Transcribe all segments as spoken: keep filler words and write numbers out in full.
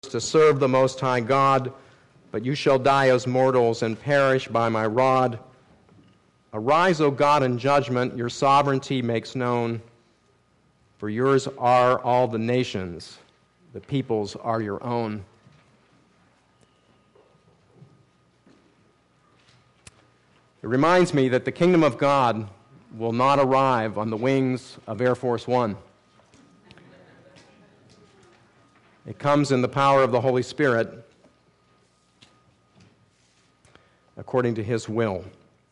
to serve the Most High God, but you shall die as mortals and perish by my rod. Arise, O God, in judgment, your sovereignty makes known. For yours are all the nations, the peoples are your own. It reminds me that the kingdom of God will not arrive on the wings of Air Force One. It comes in the power of the Holy Spirit, according to His will.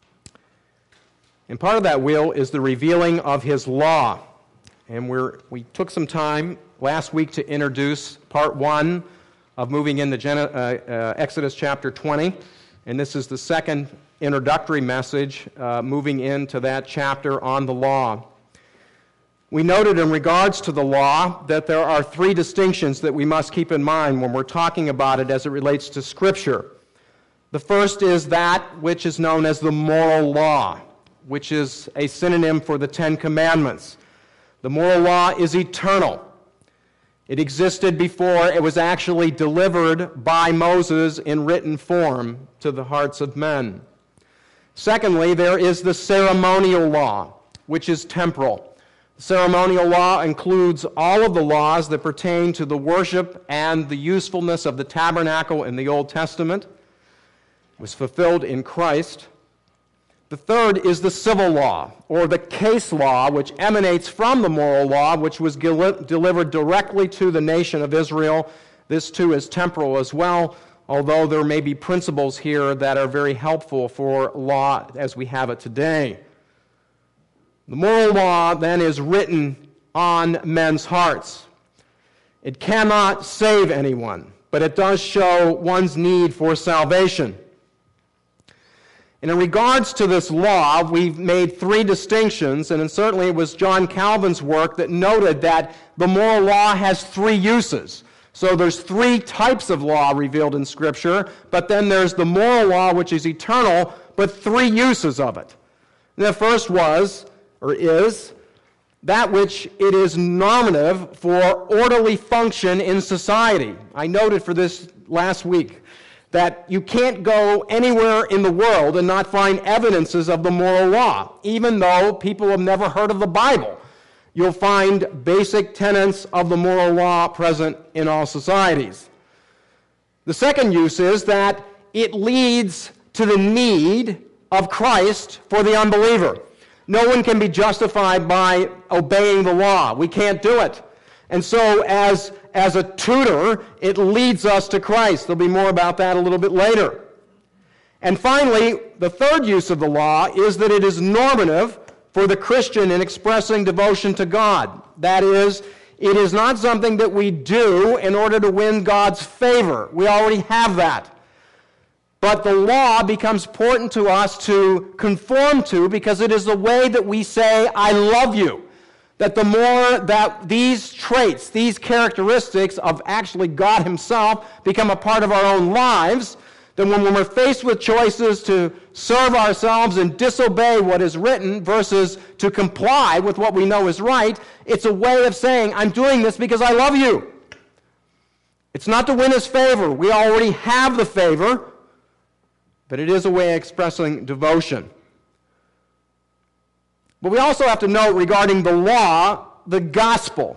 And part of that will is the revealing of His law. And we're, we took some time last week to introduce part one of moving into Gen- uh, uh, Exodus chapter twenty. And this is the second introductory message uh, moving into that chapter on the law. We noted in regards to the law that there are three distinctions that we must keep in mind when we're talking about it as it relates to Scripture. The first is that which is known as the moral law, which is a synonym for the Ten Commandments. The moral law is eternal. It existed before it was actually delivered by Moses in written form to the hearts of men. Secondly, there is the ceremonial law, which is temporal. The ceremonial law includes all of the laws that pertain to the worship and the usefulness of the tabernacle in the Old Testament. It was fulfilled in Christ. The third is the civil law, or the case law, which emanates from the moral law, which was gel- delivered directly to the nation of Israel. This too is temporal as well, although there may be principles here that are very helpful for law as we have it today. The moral law, then, is written on men's hearts. It cannot save anyone, but it does show one's need for salvation. And in regards to this law, we've made three distinctions, and certainly it was John Calvin's work that noted that the moral law has three uses. So there's three types of law revealed in Scripture, but then there's the moral law, which is eternal, but three uses of it. And the first was, or is, that which it is normative for orderly function in society. I noted for this last week that you can't go anywhere in the world and not find evidences of the moral law. Even though people have never heard of the Bible, you'll find basic tenets of the moral law present in all societies. The second use is that it leads to the need of Christ for the unbeliever. No one can be justified by obeying the law. We can't do it. And so as, as a tutor, it leads us to Christ. There'll be more about that a little bit later. And finally, the third use of the law is that it is normative for the Christian in expressing devotion to God. That is, it is not something that we do in order to win God's favor. We already have that. But the law becomes important to us to conform to because it is the way that we say, I love you. That the more that these traits, these characteristics of actually God Himself become a part of our own lives, then when we're faced with choices to serve ourselves and disobey what is written versus to comply with what we know is right, it's a way of saying, I'm doing this because I love you. It's not to win His favor. We already have the favor. But it is a way of expressing devotion. But we also have to note regarding the law, the gospel.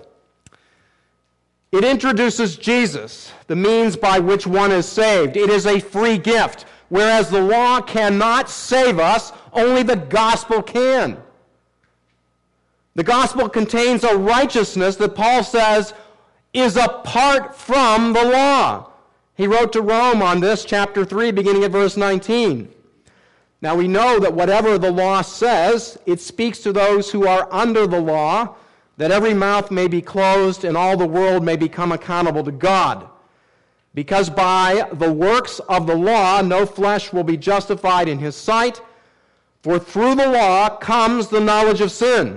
It introduces Jesus, the means by which one is saved. It is a free gift. Whereas the law cannot save us, only the gospel can. The gospel contains a righteousness that Paul says is apart from the law. He wrote to Rome on this, chapter three, beginning at verse nineteen. Now we know that whatever the law says, it speaks to those who are under the law, that every mouth may be closed and all the world may become accountable to God. Because by the works of the law, no flesh will be justified in His sight, for through the law comes the knowledge of sin.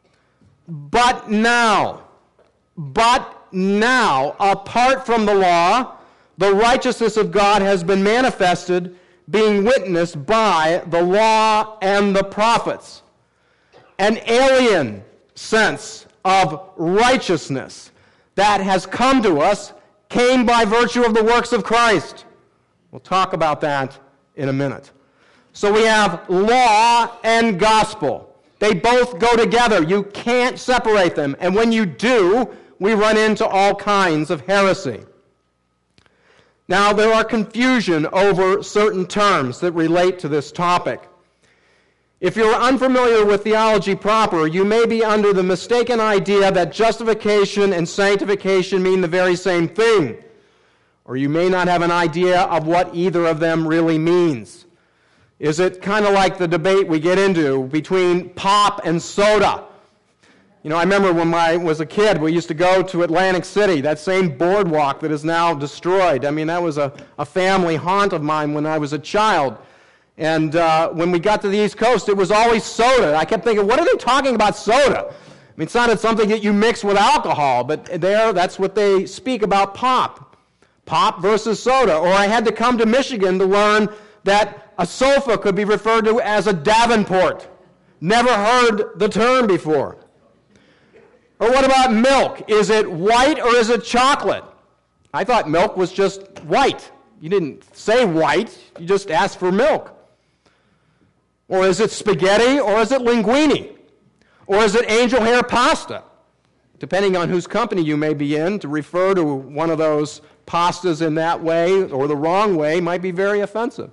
But now, but now, apart from the law, the righteousness of God has been manifested, being witnessed by the law and the prophets. An alien sense of righteousness that has come to us came by virtue of the works of Christ. We'll talk about that in a minute. So we have law and gospel. They both go together. You can't separate them. And when you do, we run into all kinds of heresy. Now, there are confusion over certain terms that relate to this topic. If you're unfamiliar with theology proper, you may be under the mistaken idea that justification and sanctification mean the very same thing, or you may not have an idea of what either of them really means. Is it kind of like the debate we get into between pop and soda? You know, I remember when I was a kid, we used to go to Atlantic City, that same boardwalk that is now destroyed. I mean, that was a, a family haunt of mine when I was a child. And uh, when we got to the East Coast, it was always soda. I kept thinking, what are they talking about soda? I mean, it's not something that you mix with alcohol, but there, that's what they speak about pop. Pop versus soda. Or I had to come to Michigan to learn that a sofa could be referred to as a Davenport. Never heard the term before. Or what about milk? Is it white or is it chocolate? I thought milk was just white. You didn't say white, you just asked for milk. Or is it spaghetti or is it linguine? Or is it angel hair pasta? Depending on whose company you may be in, to refer to one of those pastas in that way or the wrong way might be very offensive.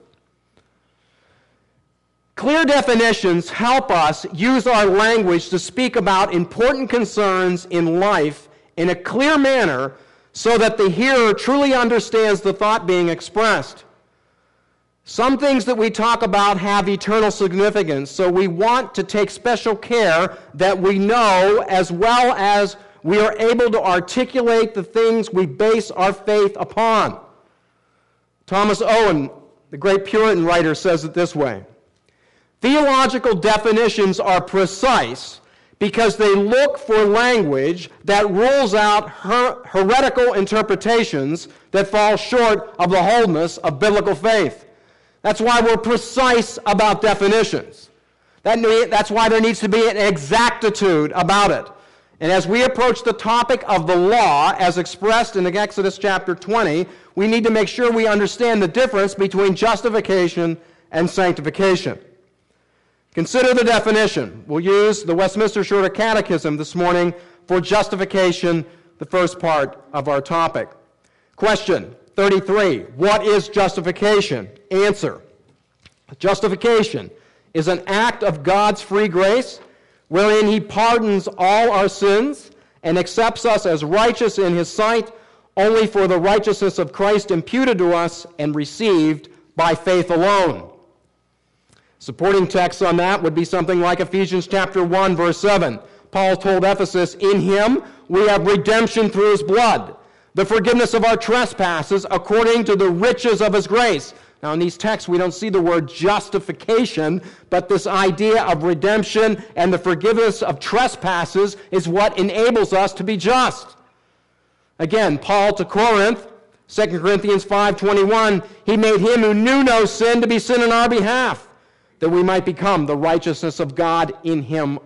Clear definitions help us use our language to speak about important concerns in life in a clear manner so that the hearer truly understands the thought being expressed. Some things that we talk about have eternal significance, so we want to take special care that we know as well as we are able to articulate the things we base our faith upon. Thomas Owen, the great Puritan writer, says it this way: theological definitions are precise because they look for language that rules out her- heretical interpretations that fall short of the wholeness of biblical faith. That's why we're precise about definitions. That ne- that's why there needs to be an exactitude about it. And as we approach the topic of the law, as expressed in Exodus chapter twenty, we need to make sure we understand the difference between justification and sanctification. Consider the definition. We'll use the Westminster Shorter Catechism this morning for justification, the first part of our topic. Question thirty-three. What is justification? Answer. Justification is an act of God's free grace wherein he pardons all our sins and accepts us as righteous in his sight only for the righteousness of Christ imputed to us and received by faith alone. Supporting texts on that would be something like Ephesians chapter one, verse seven. Paul told Ephesus, in him we have redemption through his blood, the forgiveness of our trespasses according to the riches of his grace. Now in these texts we don't see the word justification, but this idea of redemption and the forgiveness of trespasses is what enables us to be just. Again, Paul to Corinth, Second Corinthians five twenty-one, he made him who knew no sin to be sin on our behalf, that we might become the righteousness of God in him.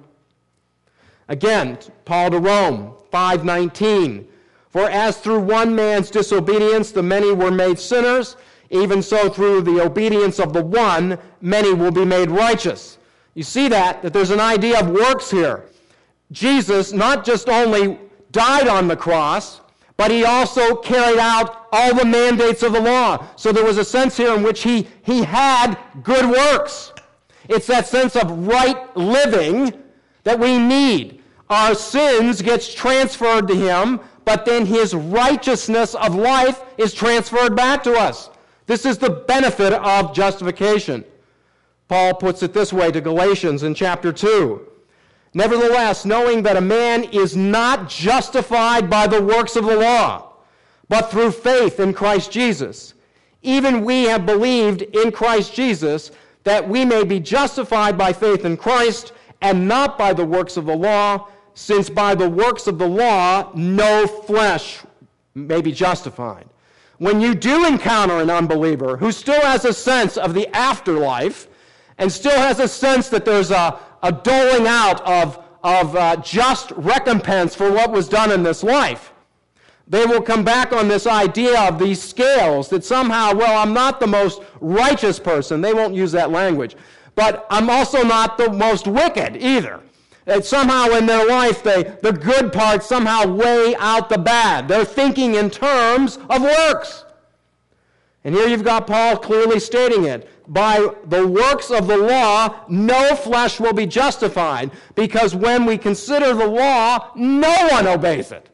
Again, Paul to Rome, five nineteen, for as through one man's disobedience the many were made sinners, even so through the obedience of the one, many will be made righteous. You see that, that there's an idea of works here. Jesus not just only died on the cross, but he also carried out all the mandates of the law. So there was a sense here in which he, he had good works. It's that sense of right living that we need. Our sins gets transferred to him, but then his righteousness of life is transferred back to us. This is the benefit of justification. Paul puts it this way to Galatians in chapter two. Nevertheless, knowing that a man is not justified by the works of the law, but through faith in Christ Jesus, even we have believed in Christ Jesus, that we may be justified by faith in Christ and not by the works of the law, since by the works of the law no flesh may be justified. When you do encounter an unbeliever who still has a sense of the afterlife and still has a sense that there's a, a doling out of, of uh, just recompense for what was done in this life, They will come back on this idea of these scales, that somehow, well, I'm not the most righteous person. They won't use that language. But I'm also not the most wicked either. That somehow in their life, they, the good parts somehow weigh out the bad. They're thinking in terms of works. And here you've got Paul clearly stating it. By the works of the law, no flesh will be justified, because when we consider the law, no one obeys it.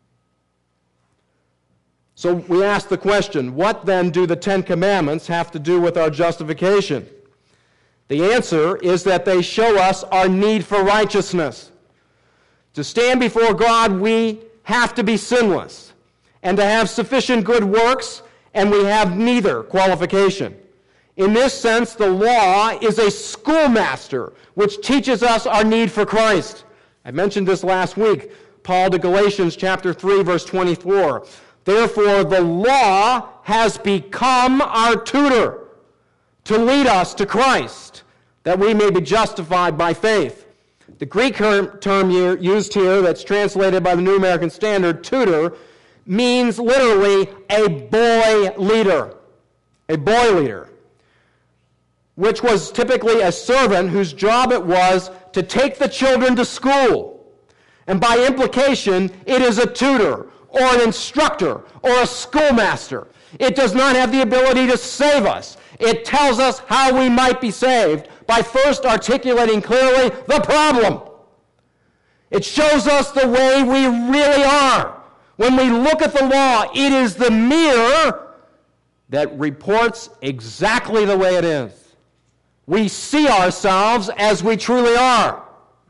So we ask the question, what then do the Ten Commandments have to do with our justification? The answer is that they show us our need for righteousness. To stand before God, we have to be sinless, and to have sufficient good works, and we have neither qualification. In this sense, the law is a schoolmaster which teaches us our need for Christ. I mentioned this last week. Paul to Galatians chapter three, verse twenty-four. Therefore, the law has become our tutor to lead us to Christ, that we may be justified by faith. The Greek term used here, that's translated by the New American Standard, tutor, means literally a boy leader. A boy leader, which was typically a servant whose job it was to take the children to school. And by implication, it is a tutor, or an instructor, or a schoolmaster. It does not have the ability to save us. It tells us how we might be saved by first articulating clearly the problem. It shows us the way we really are. When we look at the law, it is the mirror that reports exactly the way it is. We see ourselves as we truly are,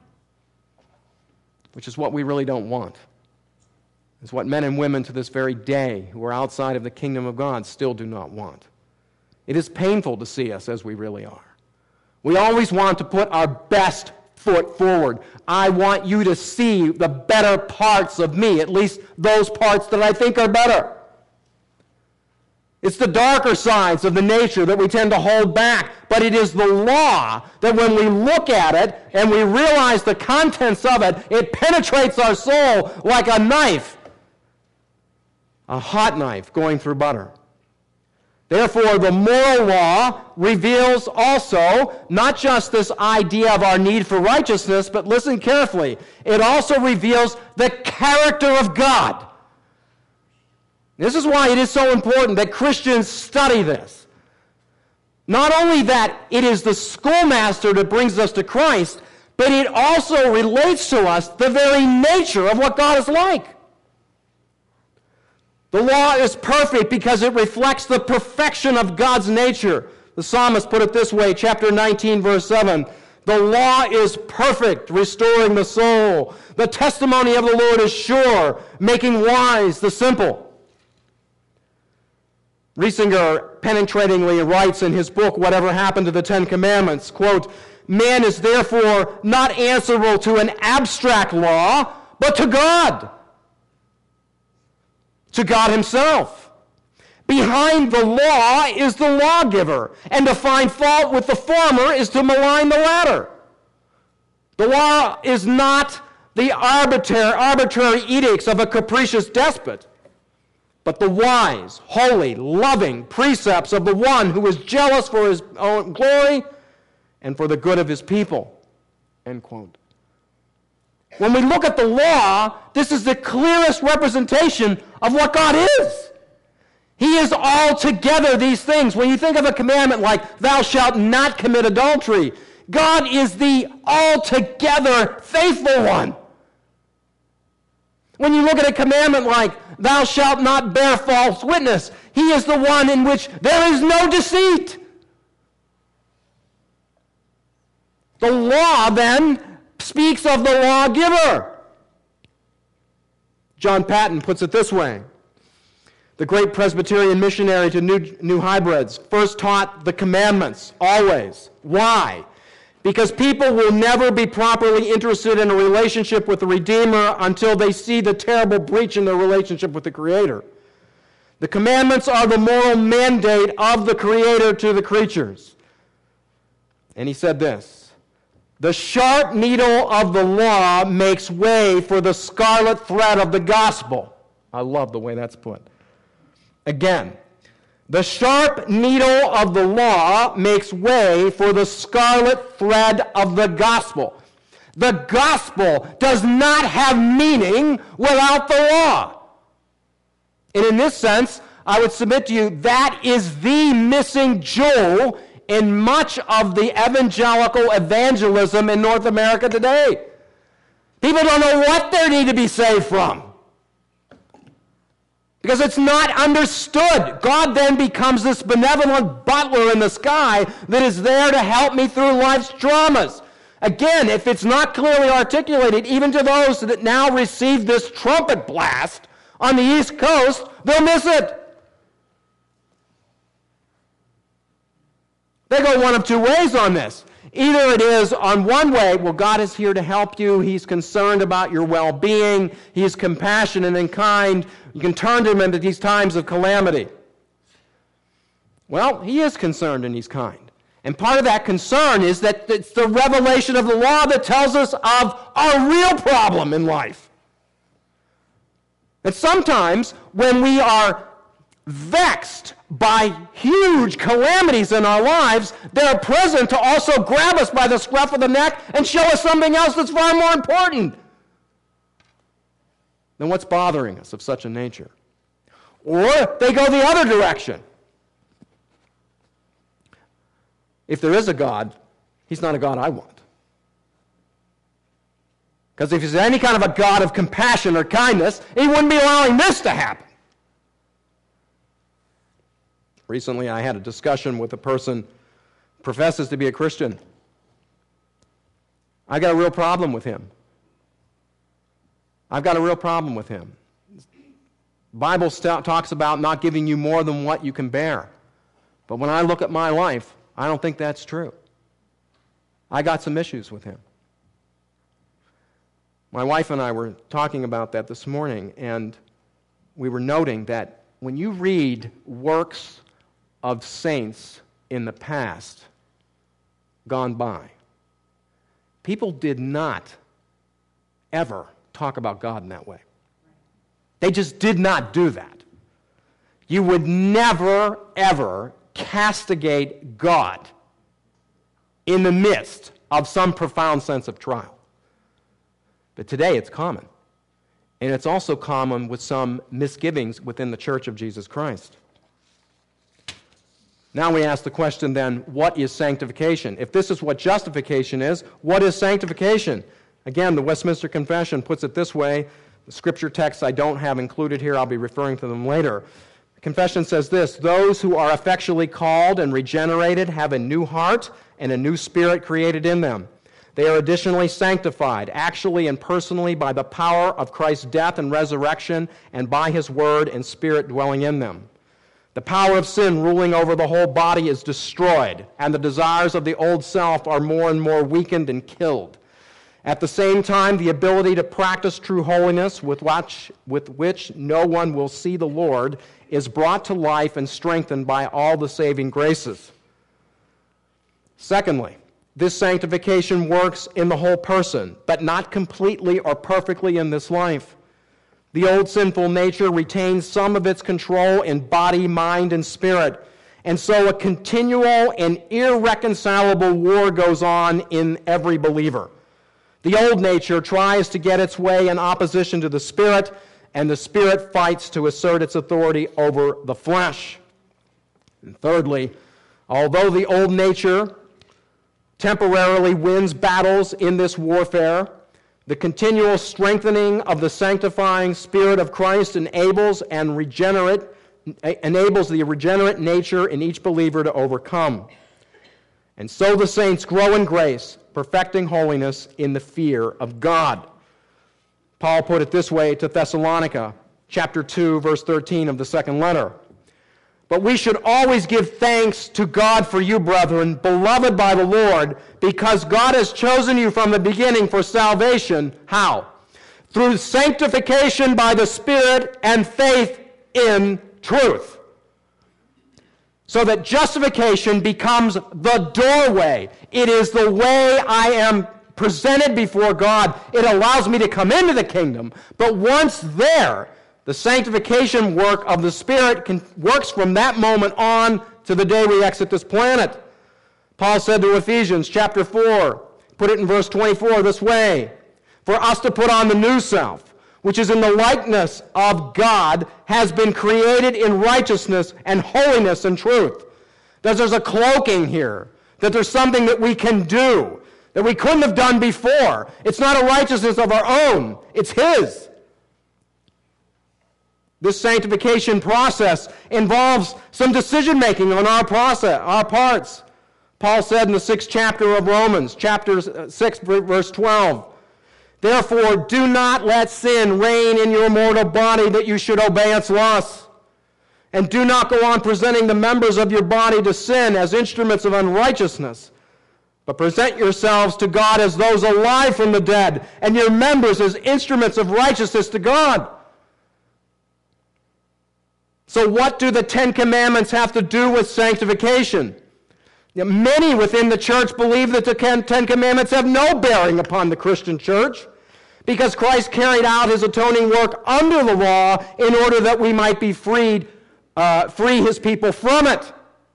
which is what we really don't want. It's what men and women to this very day who are outside of the kingdom of God still do not want. It is painful to see us as we really are. We always want to put our best foot forward. I want you to see the better parts of me, at least those parts that I think are better. It's the darker sides of the nature that we tend to hold back, but it is the law that when we look at it and we realize the contents of it, it penetrates our soul like a knife, a hot knife going through butter. Therefore, the moral law reveals also not just this idea of our need for righteousness, but listen carefully, it also reveals the character of God. This is why it is so important that Christians study this. Not only that it is the schoolmaster that brings us to Christ, but it also relates to us the very nature of what God is like. The law is perfect because it reflects the perfection of God's nature. The psalmist put it this way, chapter nineteen, verse seven. The law is perfect, restoring the soul. The testimony of the Lord is sure, making wise the simple. Riesinger penetratingly writes in his book, Whatever Happened to the Ten Commandments, quote, man is therefore not answerable to an abstract law, but to God. To God himself. Behind the law is the lawgiver, and to find fault with the former is to malign the latter. The law is not the arbitrary, arbitrary edicts of a capricious despot, but the wise, holy, loving precepts of the one who is jealous for his own glory and for the good of his people. End quote. When we look at the law, this is the clearest representation of what God is. He is altogether these things. When you think of a commandment like, thou shalt not commit adultery, God is the altogether faithful one. When you look at a commandment like, thou shalt not bear false witness, he is the one in which there is no deceit. The law, then, speaks of the lawgiver. John Patton puts it this way. The great Presbyterian missionary to New, New Hybrids first taught the commandments, always. Why? Because people will never be properly interested in a relationship with the Redeemer until they see the terrible breach in their relationship with the Creator. The commandments are the moral mandate of the Creator to the creatures. And he said this, the sharp needle of the law makes way for the scarlet thread of the gospel. I love the way that's put. Again, the sharp needle of the law makes way for the scarlet thread of the gospel. The gospel does not have meaning without the law. And in this sense, I would submit to you, that is the missing jewel in much of the evangelical evangelism in North America today. People don't know what they need to be saved from, because it's not understood. God then becomes this benevolent butler in the sky that is there to help me through life's dramas. Again, if it's not clearly articulated, even to those that now receive this trumpet blast on the East Coast, they'll miss it. They go one of two ways on this. Either it is on one way, well, God is here to help you. He's concerned about your well-being. He's compassionate and kind. You can turn to him in these times of calamity. Well, he is concerned and he's kind. And part of that concern is that it's the revelation of the law that tells us of our real problem in life. And sometimes when we are vexed by huge calamities in our lives, they're present to also grab us by the scruff of the neck and show us something else that's far more important than what's bothering us of such a nature. Or they go the other direction. If there is a God, he's not a God I want. Because if he's any kind of a God of compassion or kindness, he wouldn't be allowing this to happen. Recently, I had a discussion with a person who professes to be a Christian. I got a real problem with him. I've got a real problem with him. The Bible st- talks about not giving you more than what you can bear. But when I look at my life, I don't think that's true. I got some issues with him. My wife and I were talking about that this morning, and we were noting that when you read works of saints in the past gone by, people did not ever talk about God in that way. They just did not do that. You would never, ever castigate God in the midst of some profound sense of trial. But today it's common. And it's also common with some misgivings within the Church of Jesus Christ. Now we ask the question then, what is sanctification? If this is what justification is, what is sanctification? Again, the Westminster Confession puts it this way. The scripture texts I don't have included here, I'll be referring to them later. The confession says this: those who are effectually called and regenerated have a new heart and a new spirit created in them. They are additionally sanctified, actually and personally, by the power of Christ's death and resurrection and by his word and spirit dwelling in them. The power of sin ruling over the whole body is destroyed, and the desires of the old self are more and more weakened and killed. At the same time, the ability to practice true holiness, with which, with which no one will see the Lord, is brought to life and strengthened by all the saving graces. Secondly, this sanctification works in the whole person, but not completely or perfectly in this life. The old sinful nature retains some of its control in body, mind, and spirit. And so a continual and irreconcilable war goes on in every believer. The old nature tries to get its way in opposition to the spirit, and the spirit fights to assert its authority over the flesh. And thirdly, although the old nature temporarily wins battles in this warfare, the continual strengthening of the sanctifying Spirit of Christ enables and regenerate enables the regenerate nature in each believer to overcome. And so the saints grow in grace, perfecting holiness in the fear of God. Paul put it this way to Thessalonica, chapter two, verse thirteen of the second letter. But we should always give thanks to God for you, brethren, beloved by the Lord, because God has chosen you from the beginning for salvation. How? Through sanctification by the Spirit and faith in truth. So that justification becomes the doorway. It is the way I am presented before God. It allows me to come into the kingdom. But once there, The sanctification work of the Spirit can, works from that moment on to the day we exit this planet. Paul said to Ephesians chapter four, put it in verse twenty-four this way, for us to put on the new self, which is in the likeness of God, has been created in righteousness and holiness and truth. That there's a cloaking here, that there's something that we can do, that we couldn't have done before. It's not a righteousness of our own, it's His. This sanctification process involves some decision-making on our process, our parts. Paul said in the sixth chapter of Romans, chapter six, verse twelve, therefore do not let sin reign in your mortal body that you should obey its lusts. And do not go on presenting the members of your body to sin as instruments of unrighteousness, but present yourselves to God as those alive from the dead, and your members as instruments of righteousness to God. So what do the Ten Commandments have to do with sanctification? Many within the church believe that the Ten Commandments have no bearing upon the Christian church because Christ carried out His atoning work under the law in order that we might be freed, uh, free His people from it.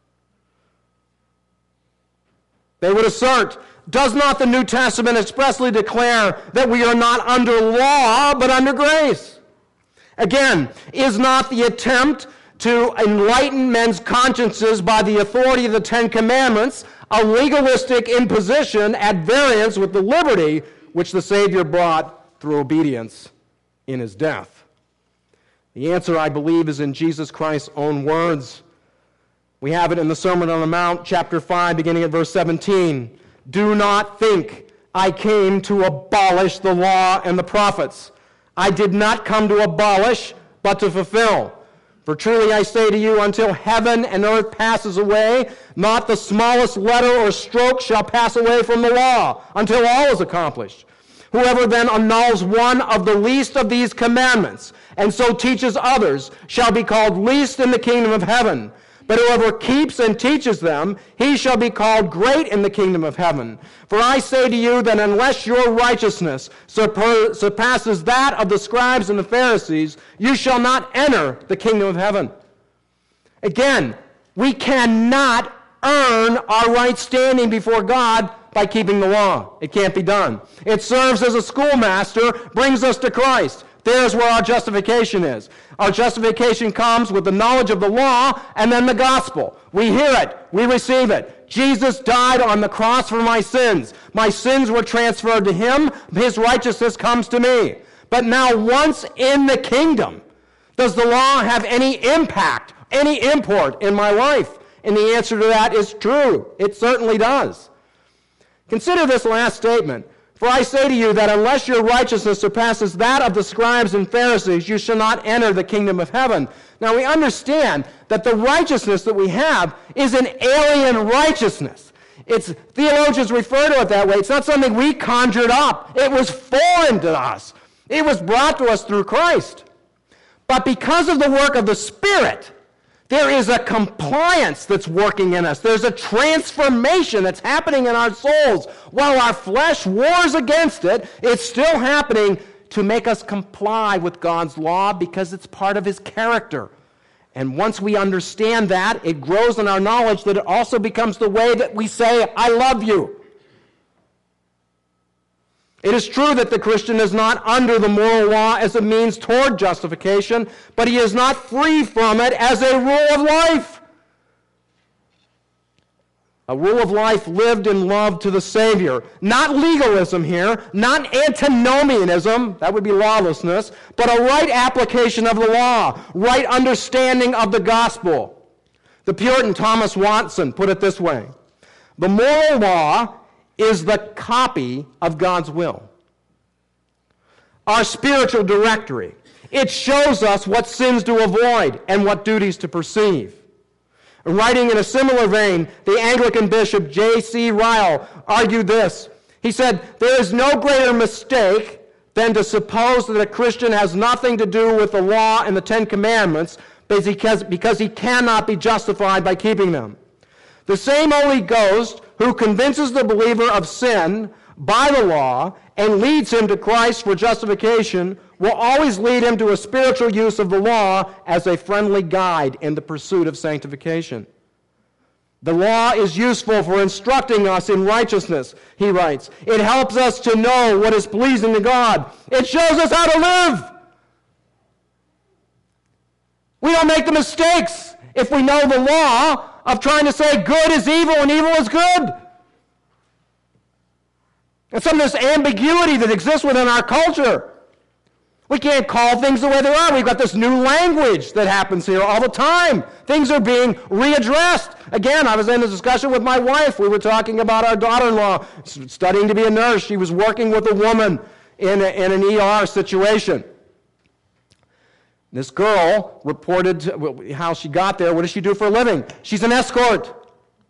They would assert, does not the New Testament expressly declare that we are not under law but under grace? Again, is not the attempt to enlighten men's consciences by the authority of the Ten Commandments a legalistic imposition at variance with the liberty which the Savior brought through obedience in His death? The answer, I believe, is in Jesus Christ's own words. We have it in the Sermon on the Mount, chapter five, beginning at verse seventeen. Do not think I came to abolish the law and the prophets. I did not come to abolish, but to fulfill. For truly I say to you, until heaven and earth passes away, not the smallest letter or stroke shall pass away from the law, until all is accomplished. Whoever then annuls one of the least of these commandments, and so teaches others, shall be called least in the kingdom of heaven. But whoever keeps and teaches them, he shall be called great in the kingdom of heaven. For I say to you that unless your righteousness surpasses that of the scribes and the Pharisees, you shall not enter the kingdom of heaven. Again, we cannot earn our right standing before God by keeping the law. It can't be done. It serves as a schoolmaster, brings us to Christ. There's where our justification is. Our justification comes with the knowledge of the law and then the gospel. We hear it. We receive it. Jesus died on the cross for my sins. My sins were transferred to Him. His righteousness comes to me. But now once in the kingdom, does the law have any impact, any import in my life? And the answer to that is true. It certainly does. Consider this last statement. For I say to you that unless your righteousness surpasses that of the scribes and Pharisees, you shall not enter the kingdom of heaven. Now we understand that the righteousness that we have is an alien righteousness. It's, theologians refer to it that way. It's not something we conjured up. It was foreign to us. It was brought to us through Christ. But because of the work of the Spirit, there is a compliance that's working in us. There's a transformation that's happening in our souls. While our flesh wars against it, it's still happening to make us comply with God's law because it's part of His character. And once we understand that, it grows in our knowledge that it also becomes the way that we say, I love you. It is true that the Christian is not under the moral law as a means toward justification, but he is not free from it as a rule of life. A rule of life lived in love to the Savior. Not legalism here, not antinomianism, that would be lawlessness, but a right application of the law, right understanding of the gospel. The Puritan Thomas Watson put it this way: the moral law is the copy of God's will. Our spiritual directory. It shows us what sins to avoid and what duties to perceive. Writing in a similar vein, the Anglican bishop J C Ryle argued this. He said, there is no greater mistake than to suppose that a Christian has nothing to do with the law and the Ten Commandments because, because he cannot be justified by keeping them. The same Holy Ghost who convinces the believer of sin by the law and leads him to Christ for justification will always lead him to a spiritual use of the law as a friendly guide in the pursuit of sanctification. The law is useful for instructing us in righteousness, he writes. It helps us to know what is pleasing to God. It shows us how to live. We don't make the mistakes if we know the law of trying to say good is evil and evil is good. And some of this ambiguity that exists within our culture. We can't call things the way they are. We've got this new language that happens here all the time. Things are being readdressed. Again, I was in a discussion with my wife. We were talking about our daughter-in-law studying to be a nurse. She was working with a woman in, a, in an E R situation. This girl reported how she got there. What does she do for a living? She's an escort.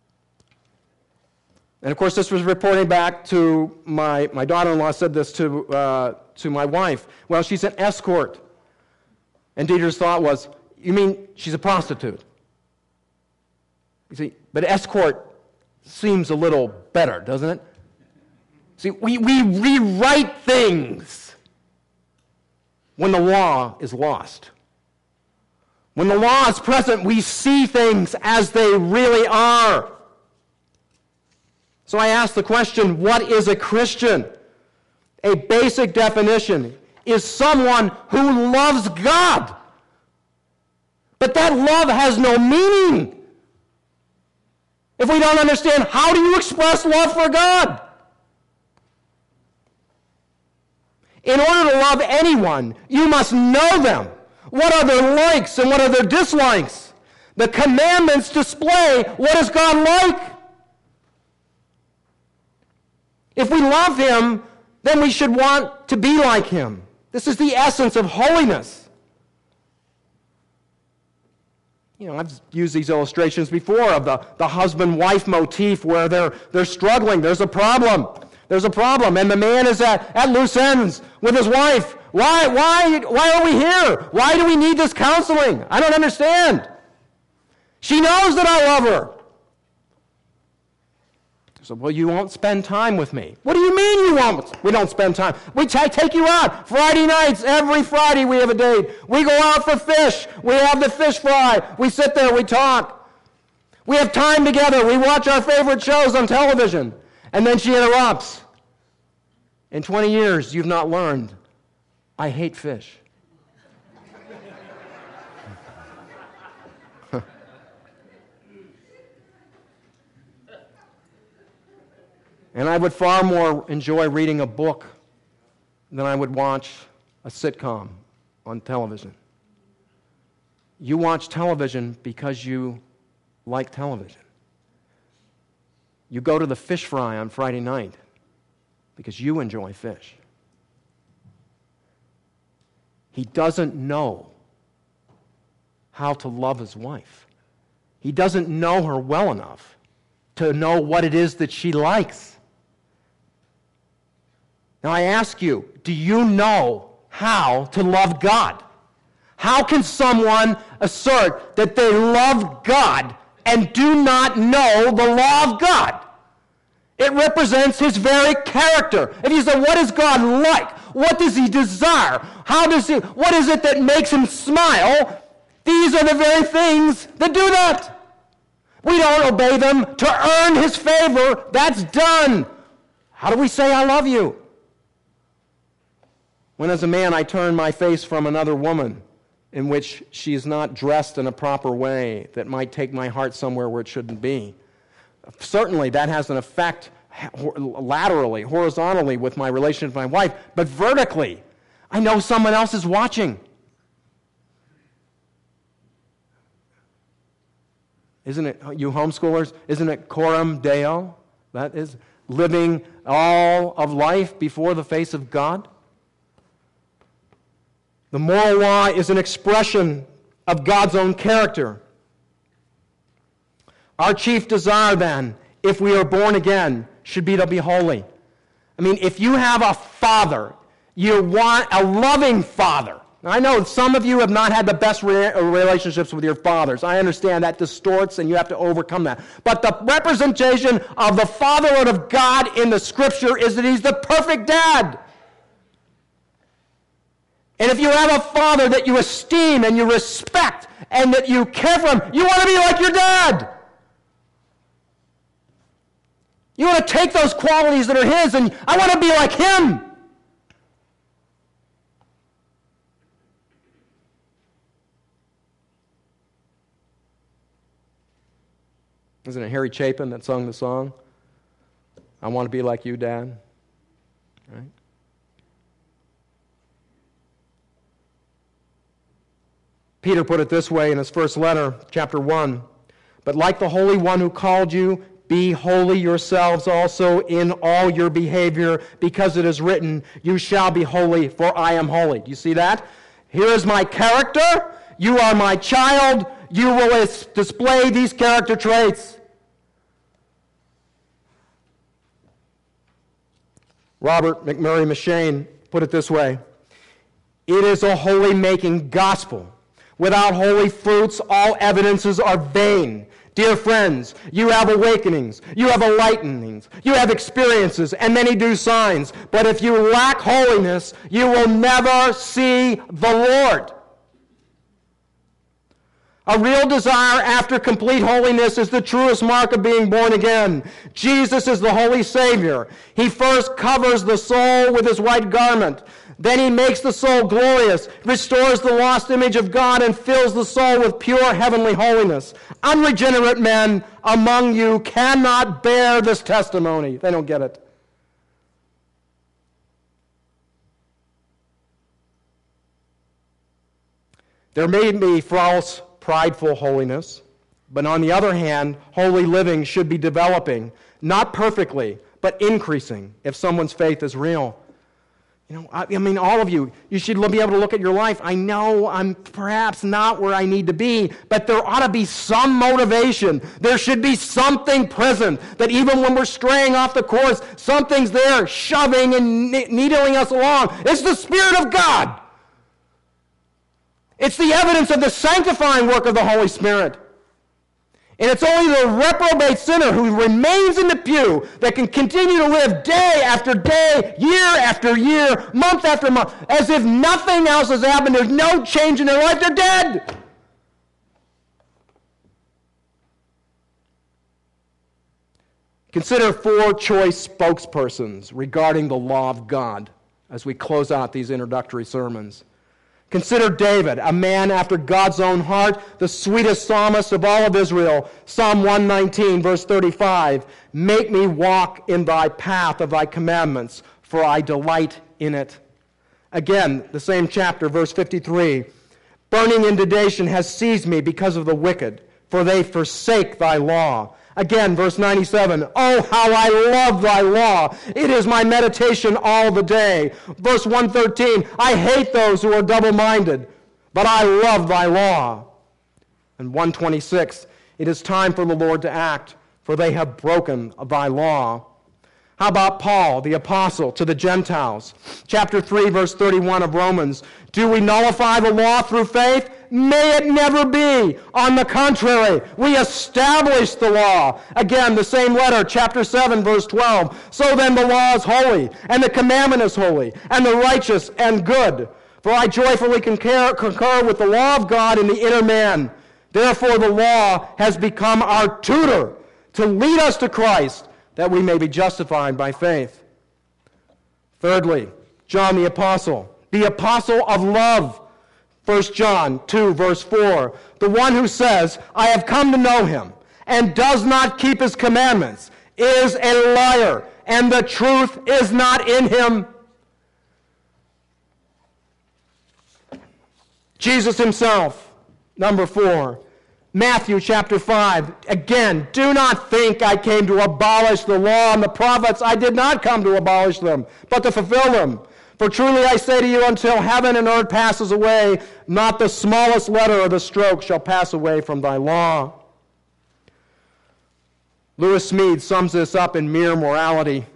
And of course, this was reporting back to my, my daughter-in-law said this to, uh, to my wife. Well, she's an escort. And Deidre's thought was, you mean she's a prostitute? You see, but escort seems a little better, doesn't it? See, we, we rewrite things when the law is lost. When the law is present, we see things as they really are. So I ask the question, what is a Christian? A basic definition is someone who loves God. But that love has no meaning. If we don't understand, how do you express love for God? In order to love anyone, you must know them. What are their likes and what are their dislikes? The commandments display what is God like. If we love him, then we should want to be like him. This is the essence of holiness. You know, I've used these illustrations before of the, the husband-wife motif where they're, they're struggling. There's a problem. There's a problem. And the man is at, at loose ends with his wife. Why, why, why are we here? Why do we need this counseling? I don't understand. She knows that I love her. So, well, you won't spend time with me. What do you mean you won't? We don't spend time. We t- take you out. Friday nights, every Friday we have a date. We go out for fish. We have the fish fry. We sit there, we talk. We have time together. We watch our favorite shows on television. And then she interrupts. In twenty years, you've not learned, I hate fish. And I would far more enjoy reading a book than I would watch a sitcom on television. You watch television because you like television. You go to the fish fry on Friday night because you enjoy fish. He doesn't know how to love his wife. He doesn't know her well enough to know what it is that she likes. Now I ask you, do you know how to love God? How can someone assert that they love God and do not know the law of God? It represents his very character. If you say, what is God like? What does he desire? How does he, what is it that makes him smile? These are the very things that do that. We don't obey them to earn his favor. That's done. How do we say, I love you? When as a man I turn my face from another woman in which she is not dressed in a proper way that might take my heart somewhere where it shouldn't be. Certainly that has an effect laterally, horizontally with my relationship with my wife, but vertically, I know someone else is watching. Isn't it, you homeschoolers, isn't it coram Deo? That is living all of life before the face of God. The moral law is an expression of God's own character. Our chief desire, then, if we are born again, should be to be holy. I mean, if you have a father, you want a loving father. Now, I know some of you have not had the best re- relationships with your fathers. I understand that distorts and you have to overcome that. But the representation of the fatherhood of God in the Scripture is that he's the perfect dad. And if you have a father that you esteem and you respect and that you care for him, you want to be like your dad. You want to take those qualities that are his and I want to be like him. Isn't it Harry Chapin that sung the song? I want to be like you, Dad. Right? Peter put it this way in his first letter, chapter one. But like the Holy One who called you, be holy yourselves also in all your behavior, because it is written, you shall be holy, for I am holy. Do you see that? Here is my character. You are my child. You will display these character traits. Robert McMurray M'Cheyne put it this way. It is a holy-making gospel. Without holy fruits, all evidences are vain. Dear friends, you have awakenings, you have enlightenings, you have experiences, and many do signs. But if you lack holiness, you will never see the Lord. A real desire after complete holiness is the truest mark of being born again. Jesus is the Holy Savior. He first covers the soul with his white garment. Then he makes the soul glorious, restores the lost image of God, and fills the soul with pure heavenly holiness. Unregenerate men among you cannot bear this testimony. They don't get it. There may be false, prideful holiness, but on the other hand, holy living should be developing, not perfectly, but increasing if someone's faith is real. You know, I, I mean, all of you, you should be able to look at your life. I know I'm perhaps not where I need to be, but there ought to be some motivation. There should be something present that even when we're straying off the course, something's there shoving and needling us along. It's the Spirit of God. It's the evidence of the sanctifying work of the Holy Spirit. And it's only the reprobate sinner who remains in the pew that can continue to live day after day, year after year, month after month, as if nothing else has happened. There's no change in their life. They're dead. Consider four choice spokespersons regarding the law of God as we close out these introductory sermons. Consider David, a man after God's own heart, the sweetest psalmist of all of Israel. Psalm one nineteen, verse thirty-five, make me walk in thy path of thy commandments, for I delight in it. Again, the same chapter, verse fifty-three, burning indignation has seized me because of the wicked, for they forsake thy law. Again, verse ninety-seven, oh, how I love thy law. It is my meditation all the day. Verse one thirteen, I hate those who are double-minded, but I love thy law. And one twenty-six, it is time for the Lord to act, for they have broken thy law. How about Paul, the apostle, to the Gentiles? Chapter three, verse thirty-one of Romans, do we nullify the law through faith? May it never be. On the contrary, we establish the law. Again, the same letter, chapter seven, verse twelve. So then the law is holy, and the commandment is holy, and the righteous and good. For I joyfully concur, concur with the law of God in the inner man. Therefore the law has become our tutor to lead us to Christ, that we may be justified by faith. Thirdly, John the apostle, the apostle of love. First John two, verse four, the one who says, I have come to know him, and does not keep his commandments, is a liar, and the truth is not in him. Jesus himself, number four, Matthew chapter five, again, do not think I came to abolish the law and the prophets. I did not come to abolish them, but to fulfill them. For truly I say to you, until heaven and earth passes away, not the smallest letter of the stroke shall pass away from thy law. Lewis Smead sums this up in Mere Morality.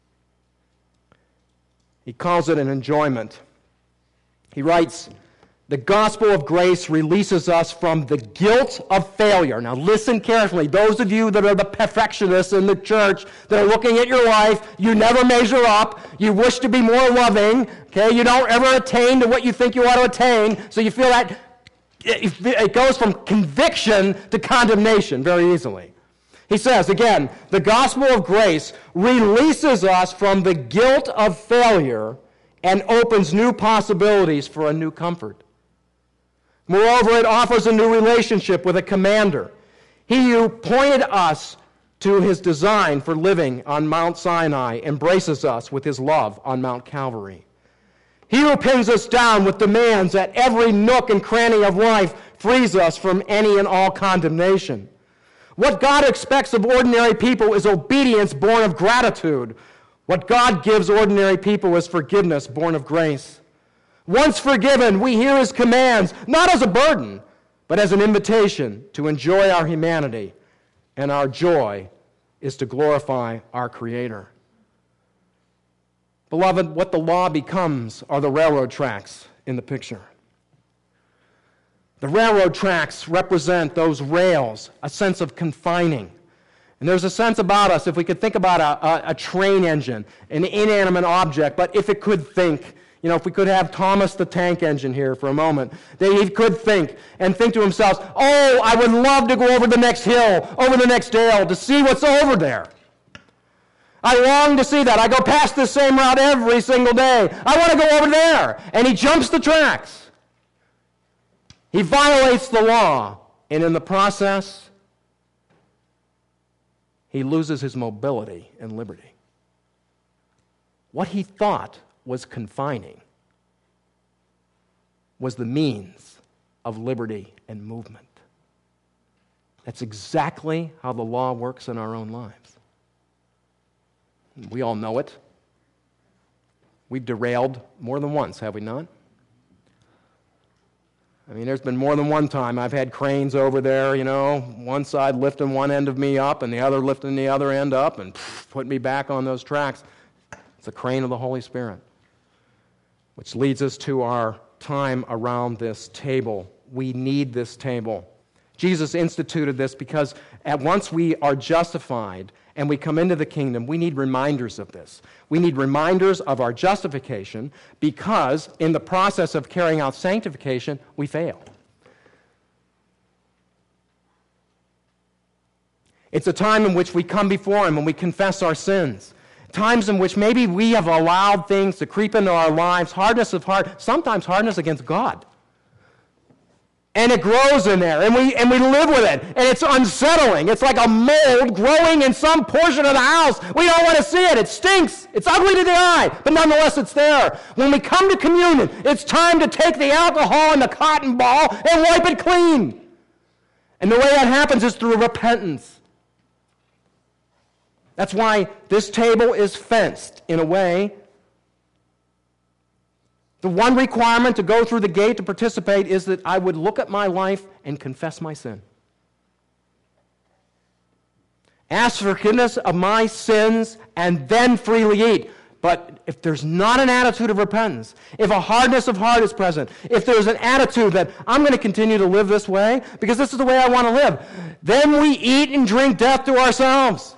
He calls it an enjoyment. He writes, The gospel of grace releases us from the guilt of failure. Now listen carefully. Those of you that are the perfectionists in the church that are looking at your life, you never measure up, you wish to be more loving, okay? You don't ever attain to what you think you ought to attain, so you feel that it goes from conviction to condemnation very easily. He says, again, the gospel of grace releases us from the guilt of failure and opens new possibilities for a new comfort. Moreover, it offers a new relationship with a commander. He who pointed us to his design for living on Mount Sinai embraces us with his love on Mount Calvary. He who pins us down with demands at every nook and cranny of life frees us from any and all condemnation. What God expects of ordinary people is obedience born of gratitude. What God gives ordinary people is forgiveness born of grace. Once forgiven, we hear his commands, not as a burden, but as an invitation to enjoy our humanity, and our joy is to glorify our Creator. Beloved, what the law becomes are the railroad tracks in the picture. The railroad tracks represent those rails, a sense of confining. And there's a sense about us, if we could think about a, a, a train engine, an inanimate object, but if it could think, you know, if we could have Thomas the Tank Engine here for a moment, that he could think and think to himself, oh, I would love to go over the next hill, over the next dale, to see what's over there. I long to see that. I go past this same route every single day. I want to go over there. And he jumps the tracks. He violates the law, and in the process, he loses his mobility and liberty. What he thought was confining was the means of liberty and movement. That's exactly how the law works in our own lives. We all know it. We've derailed more than once, have we not? I mean, there's been more than one time I've had cranes over there, you know, one side lifting one end of me up and the other lifting the other end up and pff, put me back on those tracks. It's a crane of the Holy Spirit. Which leads us to our time around this table. We need this table. Jesus instituted this because at once we are justified and we come into the kingdom, we need reminders of this. We need reminders of our justification because in the process of carrying out sanctification, we fail. It's a time in which we come before Him and we confess our sins. Times in which maybe we have allowed things to creep into our lives, hardness of heart, sometimes hardness against God. And it grows in there, and we and we live with it, and it's unsettling. It's like a mold growing in some portion of the house. We don't want to see it. It stinks. It's ugly to the eye, but nonetheless it's there. When we come to communion, it's time to take the alcohol and the cotton ball and wipe it clean. And the way that happens is through repentance. That's why this table is fenced in a way. The one requirement to go through the gate to participate is that I would look at my life and confess my sin. Ask for forgiveness of my sins and then freely eat. But if there's not an attitude of repentance, if a hardness of heart is present, if there's an attitude that I'm going to continue to live this way because this is the way I want to live, then we eat and drink death to ourselves.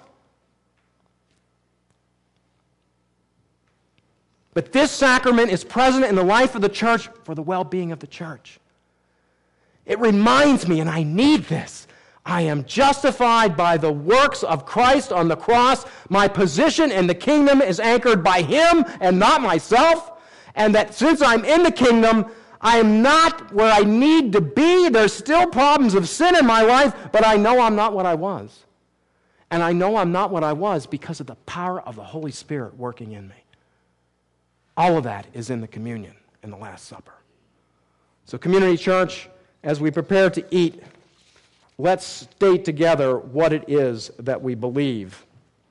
But this sacrament is present in the life of the church for the well-being of the church. It reminds me, and I need this, I am justified by the works of Christ on the cross. My position in the kingdom is anchored by Him and not myself. And that since I'm in the kingdom, I am not where I need to be. There's still problems of sin in my life, but I know I'm not what I was. And I know I'm not what I was because of the power of the Holy Spirit working in me. All of that is in the communion in the Last Supper. So, Community Church, as we prepare to eat, let's state together what it is that we believe.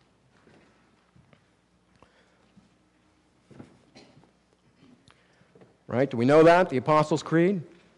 Right? Do we know that? The Apostles' Creed?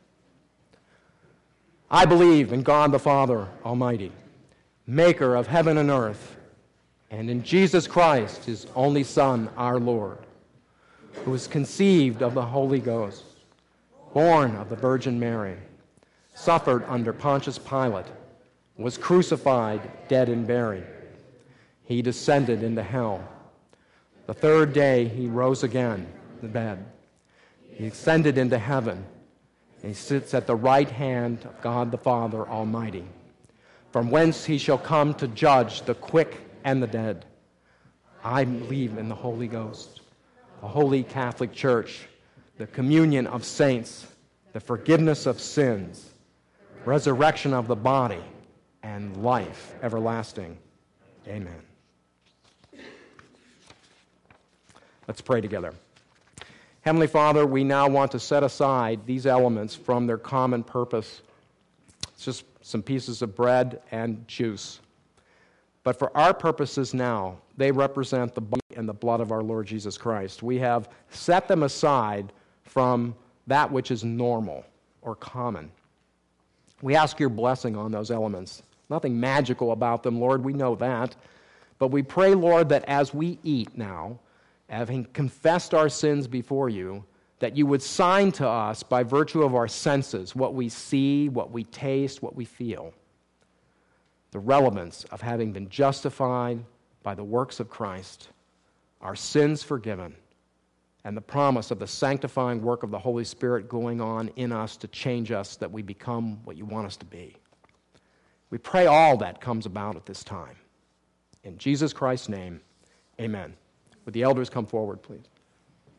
I believe in God the Father Almighty, maker of heaven and earth, and in Jesus Christ, His only Son, our Lord, who was conceived of the Holy Ghost, born of the Virgin Mary, suffered under Pontius Pilate, was crucified, dead, and buried. He descended into hell. The third day he rose again from the bed. He ascended into heaven, and he sits at the right hand of God the Father Almighty, from whence he shall come to judge the quick and the dead. I believe in the Holy Ghost, the Holy Catholic Church, the communion of saints, the forgiveness of sins, resurrection of the body, and life everlasting. Amen. Let's pray together. Heavenly Father, we now want to set aside these elements from their common purpose. It's just some pieces of bread and juice. But for our purposes now, they represent the body and the blood of our Lord Jesus Christ. We have set them aside from that which is normal or common. We ask your blessing on those elements. Nothing magical about them, Lord, we know that. But we pray, Lord, that as we eat now, having confessed our sins before you, that you would sign to us by virtue of our senses what we see, what we taste, what we feel. The relevance of having been justified by the works of Christ, our sins forgiven, and the promise of the sanctifying work of the Holy Spirit going on in us to change us that we become what you want us to be. We pray all that comes about at this time. In Jesus Christ's name, amen. Would the elders come forward, please?